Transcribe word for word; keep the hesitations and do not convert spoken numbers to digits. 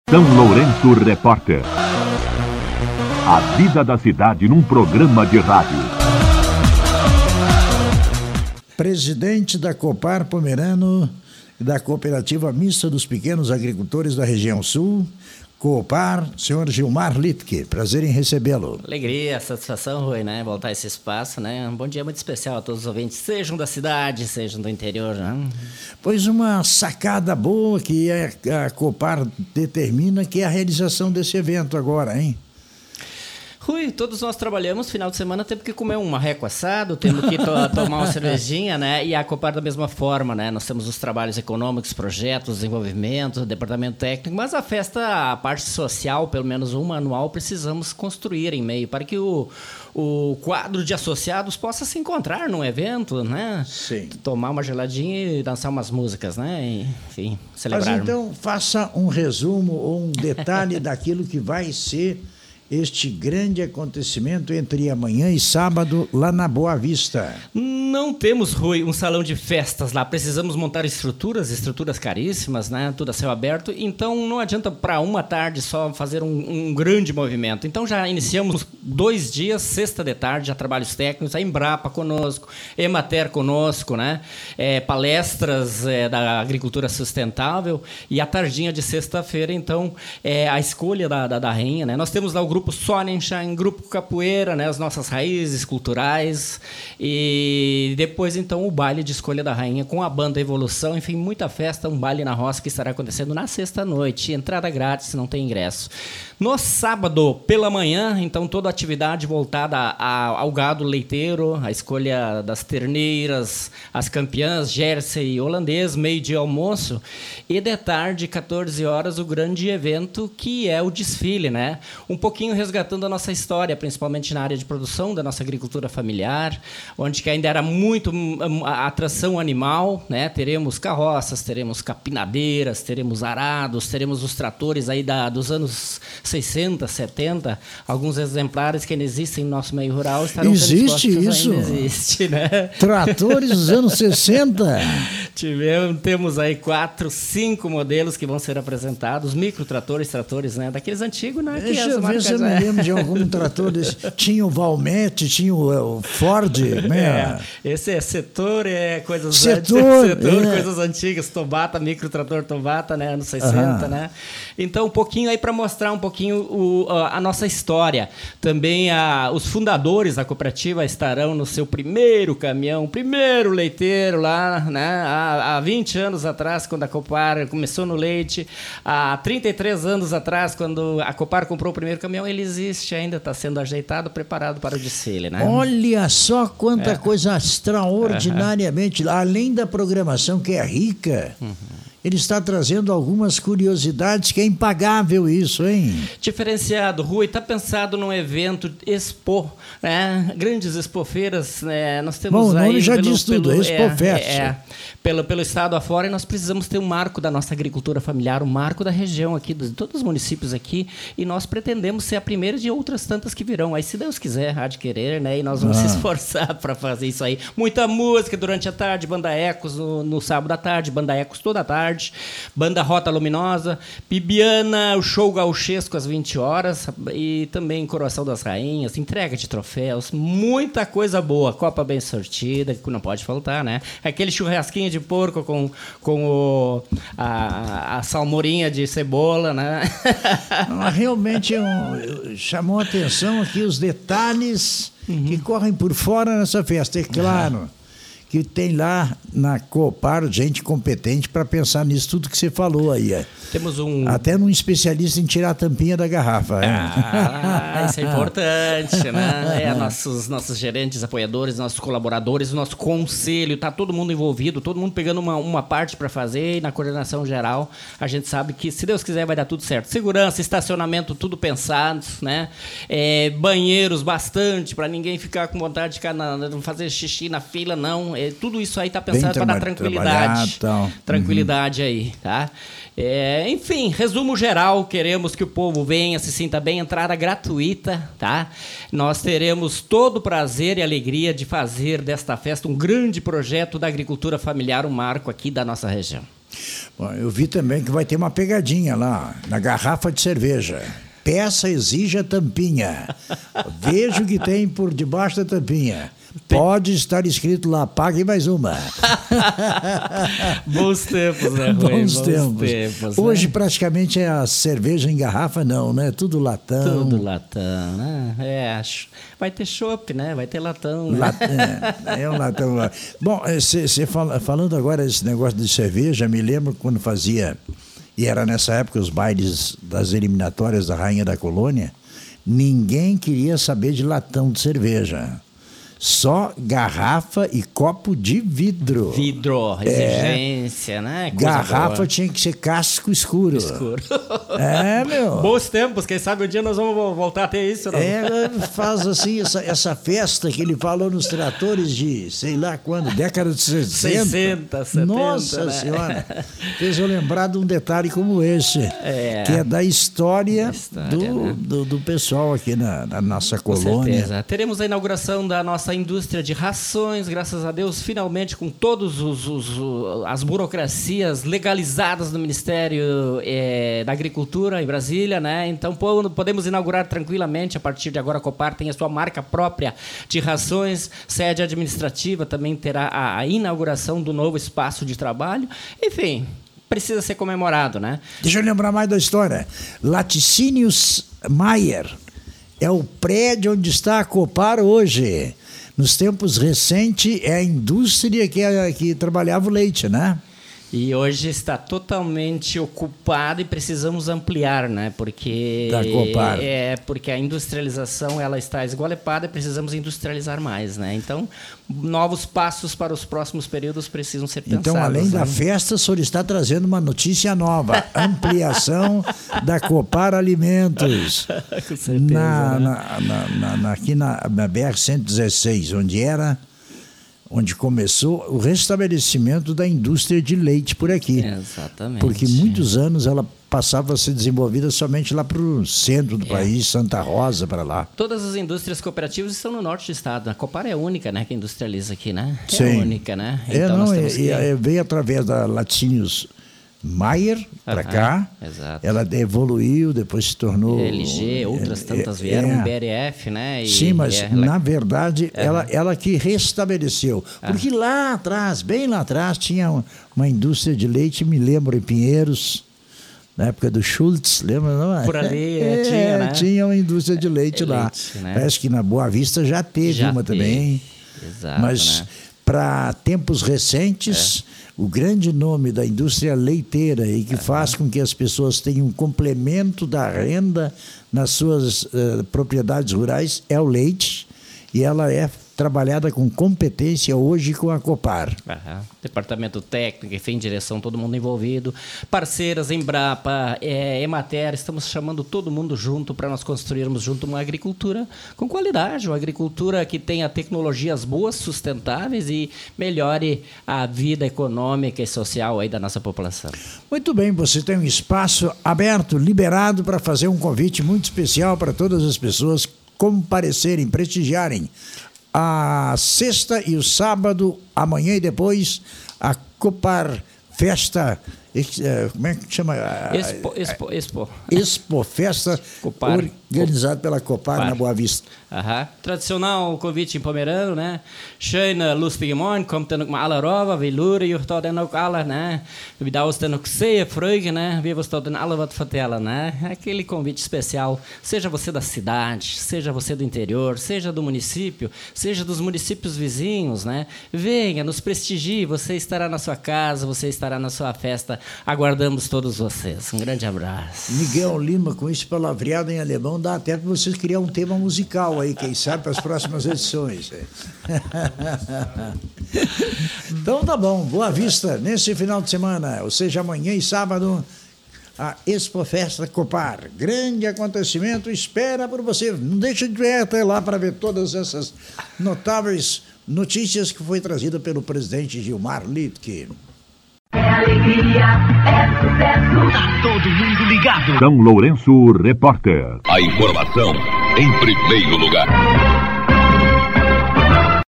São Lourenço Repórter. A vida da cidade num programa de rádio. Presidente da Copar Pomerano e da Cooperativa Mista dos Pequenos Agricultores da Região Sul, Copar, senhor Gilmar Littke. Prazer em recebê-lo. Alegria, satisfação, Rui, né? Voltar a esse espaço, né? Um bom dia muito especial a todos os ouvintes, sejam da cidade, sejam do interior, né? Pois uma sacada boa que a Copar determina, que é a realização desse evento agora, hein? Rui, todos nós trabalhamos, final de semana temos que comer um marreco assado, temos que to- tomar uma cervejinha, né? E a Copar da mesma forma, né? Nós temos os trabalhos econômicos, projetos, desenvolvimento, departamento técnico, mas a festa, a parte social, pelo menos uma anual, precisamos construir em meio para que o, o quadro de associados possa se encontrar num evento, né? Sim. Tomar uma geladinha e dançar umas músicas, né? E, enfim, celebrar. Mas então faça um resumo ou um detalhe daquilo que vai ser este grande acontecimento entre amanhã e sábado lá na Boa Vista. Não temos, Rui, um salão de festas lá. Precisamos montar estruturas, estruturas caríssimas, né? Tudo a céu aberto. Então não adianta para uma tarde só fazer um, um grande movimento. Então já iniciamos dois dias, sexta de tarde, já trabalhos técnicos, a Embrapa conosco, Emater conosco, né? É, palestras é, da agricultura sustentável e a tardinha de sexta-feira, então, é a escolha da, da, da rainha, né? Nós temos lá o grupo Grupo Sonnenschein, Grupo Capoeira, né, as nossas raízes culturais, e depois então o baile de escolha da rainha com a banda Evolução, enfim, muita festa, um baile na roça que estará acontecendo na sexta-noite, entrada grátis, não tem ingresso. No sábado, pela manhã, então toda a atividade voltada a, ao gado leiteiro, a escolha das terneiras, as campeãs, Jersey e holandês, meio-dia almoço, e de tarde, quatorze horas, o grande evento que é o desfile, né? Um pouquinho resgatando a nossa história, principalmente na área de produção da nossa agricultura familiar, onde que ainda era muito a atração animal, né? Teremos carroças, teremos capinadeiras, teremos arados, teremos os tratores aí da, dos anos sessenta, setenta, alguns exemplares que ainda existem no nosso meio rural estarão existe isso? Ainda existe, né? Tratores dos anos sessenta? Tivemos, temos aí quatro, cinco modelos que vão ser apresentados, microtratores, tratores, né? Daqueles antigos, né? Deixa eu ver se eu me lembro de algum trator desse. Tinha o Valmet, tinha o, o Ford, né? É, esse é setor, é coisas setor, antigas, setor é. coisas antigas, Tobata, microtrator Tobata, né? Anos sessenta, uhum. Né? Então, um pouquinho aí para mostrar um pouquinho o, a, a nossa história. Também a, os fundadores da cooperativa estarão no seu primeiro caminhão, primeiro leiteiro lá, né? Há, há vinte anos atrás, quando a Copar começou no leite, há trinta e três anos atrás, quando a Copar comprou o primeiro caminhão, ele existe ainda, está sendo ajeitado, preparado para o desfile, né? Olha só quanta é. coisa extraordinariamente, uhum. Além da programação que é rica, uhum. Ele está trazendo algumas curiosidades que é impagável isso, hein? Diferenciado, Rui, está pensado num evento expo, né? Grandes expofeiras, né? Nós temos. Bom, o nome aí já pelo, diz tudo, pelo, Expofest. É, é, pelo, pelo estado afora, e nós precisamos ter um marco da nossa agricultura familiar, um marco da região aqui, de todos os municípios aqui, e nós pretendemos ser a primeira de outras tantas que virão. Aí, se Deus quiser, há de querer, né? E nós vamos ah. se esforçar para fazer isso aí. Muita música durante a tarde, banda Ecos no, no sábado à tarde, banda Ecos toda a tarde. Banda Rota Luminosa, Bibiana, o show gauchesco às vinte horas e também Coroação das Rainhas, entrega de troféus, muita coisa boa, Copa bem sortida, que não pode faltar, né? Aquele churrasquinho de porco com, com o, a, a salmorinha de cebola, né? Realmente um, chamou a atenção aqui os detalhes uhum. que correm por fora nessa festa, é claro. Uhum. Que tem lá na Copar gente competente para pensar nisso tudo que você falou aí. É. Temos um... Até num especialista em tirar a tampinha da garrafa. Ah, isso é importante, né? É, nossos, nossos gerentes, apoiadores, nossos colaboradores, nosso conselho, tá todo mundo envolvido, todo mundo pegando uma, uma parte para fazer e na coordenação geral a gente sabe que, se Deus quiser, vai dar tudo certo. Segurança, estacionamento, tudo pensado, né? É, banheiros, bastante, para ninguém ficar com vontade de ficar na, não fazer xixi na fila, não. É, tudo isso aí está pensado para dar tranquilidade. Então. Tranquilidade uhum. aí, tá? É, enfim, resumo geral, queremos que o povo venha, se sinta bem, entrada gratuita, tá? Nós teremos todo o prazer e alegria de fazer desta festa um grande projeto da agricultura familiar, um marco aqui da nossa região. Bom, eu vi também que vai ter uma pegadinha lá, na garrafa de cerveja. Peça, exija tampinha. Veja o que tem por debaixo da tampinha. Pode estar escrito lá, pague mais uma. Bons tempos, né, Rui? Bons, Bons tempos. tempos Hoje né? praticamente é a cerveja em garrafa, não, né? Tudo latão. Tudo latão, né? É, acho. Vai ter chopp, né? Vai ter latão, né? Lat... É, é um latão lá. Bom, você fala, falando agora desse negócio de cerveja, me lembro quando fazia, e era nessa época os bailes das eliminatórias da Rainha da Colônia, ninguém queria saber de latão de cerveja. Só garrafa e copo de vidro. Vidro, exigência, é. né? Coisa garrafa boa. Tinha que ser casco escuro. Escuro. É, meu. Bons tempos, quem sabe um dia nós vamos voltar a ter isso, não? É, faz assim, essa, essa festa que ele falou nos tratores de, sei lá quando, década de sessenta. sessenta, setenta, Nossa né? Senhora. Fez eu lembrar de um detalhe como esse, É. que é da história, Da história, do, né? do, do pessoal aqui na, na nossa Com colônia. certeza. Teremos a inauguração da nossa indústria de rações, graças a Deus, finalmente com todas os, os, as burocracias legalizadas no Ministério é, da Agricultura em Brasília, né? Então podemos inaugurar tranquilamente. A partir de agora a Copar tem a sua marca própria de rações, sede administrativa também terá a, a inauguração do novo espaço de trabalho. Enfim, precisa ser comemorado, né? Deixa eu lembrar mais da história. Laticínios Maier é o prédio onde está a Copar hoje. Nos tempos recentes, é a indústria que, é, que trabalhava o leite, né? E hoje está totalmente ocupado e precisamos ampliar, né? Porque Da Copar. é porque a industrialização ela está esgolepada e precisamos industrializar mais, né? Então, novos passos para os próximos períodos precisam ser pensados. Então, além né? da festa, o senhor está trazendo uma notícia nova: ampliação da Copar Alimentos. Com certeza, na, né? na, na, na, na, aqui na, na B R cento e dezesseis, onde era. Onde começou o restabelecimento da indústria de leite por aqui. Exatamente. Porque muitos anos ela passava a ser desenvolvida somente lá para o centro do É. país, Santa Rosa, para lá. Todas as indústrias cooperativas estão no norte do estado. A Copar é a única, né, que industrializa aqui, né? É Sim. a única, né? É, não, nós e, temos que... e veio através da Laticínios Maier para Aham, cá. exato. Ela evoluiu, depois se tornou... L G, outras é, tantas é, vieram, é. B R F, né? E, Sim, mas é, na verdade ela, ela que restabeleceu. Porque lá atrás, bem lá atrás, tinha uma, uma indústria de leite, me lembro, em Pinheiros, na época do Schultz, lembra? Não? Por ali, é, tinha, né? Tinha uma indústria de leite, Leite, lá. né? Parece que na Boa Vista já teve Já uma teve. também. Exato, Mas né? para tempos recentes, o grande nome da indústria leiteira e que faz com que as pessoas tenham um complemento da renda nas suas uh, propriedades rurais é o leite, e ela é trabalhada com competência hoje com a Copar. Aham. Departamento técnico, enfim, direção, todo mundo envolvido. Parceiras, Embrapa, é, Emater, estamos chamando todo mundo junto para nós construirmos junto uma agricultura com qualidade, uma agricultura que tenha tecnologias boas, sustentáveis e melhore a vida econômica e social aí da nossa população. Muito bem, você tem um espaço aberto, liberado para fazer um convite muito especial para todas as pessoas comparecerem, prestigiarem a sexta e o sábado, amanhã e depois, a Copar Festa, como é que chama? Expo, Expo, Expo. Expo Festa, Copar. organizado pela Copar, Copar. na Boa Vista. Aha. Traditioneel convite in Pomerano, né? Schöne, lustige morgen, kommt dann ook maar alle rova, we luren je tot dan ook alle, né? We daus dan ook zeer vreugde, né? We vos tot dan alle wat vertellen, né? Aquele convite especial, seja você da cidade, seja você do interior, seja do município, seja dos municípios vizinhos, né? Venha, nos prestigie, você estará na sua casa, você estará na sua festa, aguardamos todos vocês. Um grande abraço. Miguel Lima, com esse palavreado em alemão, dá até para vocês criar um tema musical aí, quem sabe, para as próximas edições. Então tá bom, Boa Vista, nesse final de semana, ou seja, amanhã e sábado, a Expo Festa Copar. Grande acontecimento, espera por você. Não deixe de ir até lá para ver todas essas notáveis notícias que foi trazida pelo presidente Gilmar Littke. É alegria, é sucesso. Tá todo mundo ligado. São Lourenço, repórter. A informação em primeiro lugar.